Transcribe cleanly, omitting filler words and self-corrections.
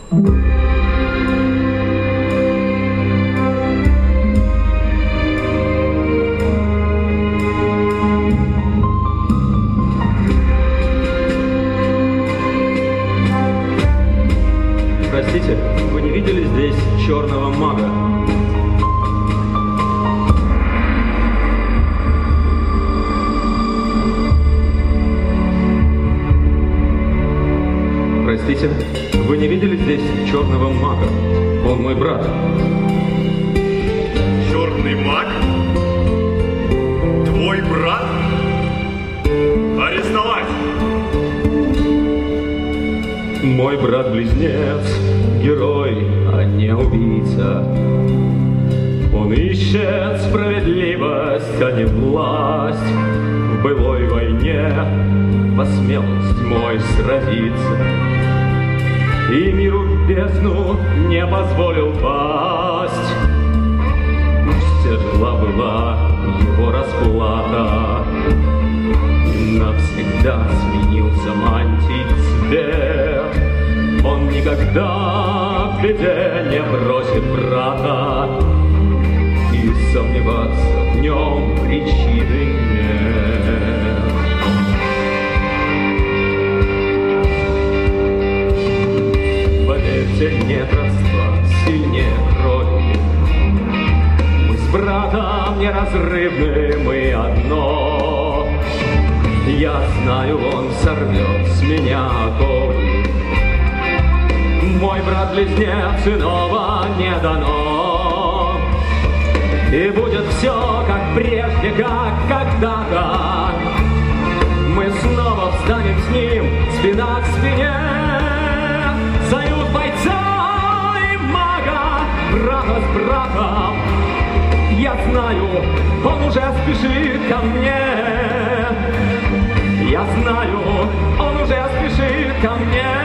Простите, вы не видели здесь черного мага? Простите, вы не видели здесь черного мага? Он мой брат. Черный маг? Твой брат? Арестовать! Мой брат-близнец, герой, а не убийца. Он ищет справедливость, а не власть. В былой войне посмелость мой сразиться, и миру в бездну не позволил пасть. Пусть тяжела была его расплата, и навсегда сменился мантий цвет. Он никогда в беде не бросит брата, и сомневаться в нем причины нет. Поверьте, нет родства сильнее крови. Мы с братом неразрывны, мы одно. Я знаю, он сорвет с меня оковы. Мой брат-близнец, иного не дано. И будет все, как прежде, как когда-то. Мы снова встанем с ним, спина к спине. Союз бойца и мага, брата с братом. Я знаю, он уже спешит ко мне. Я знаю, он уже спешит ко мне.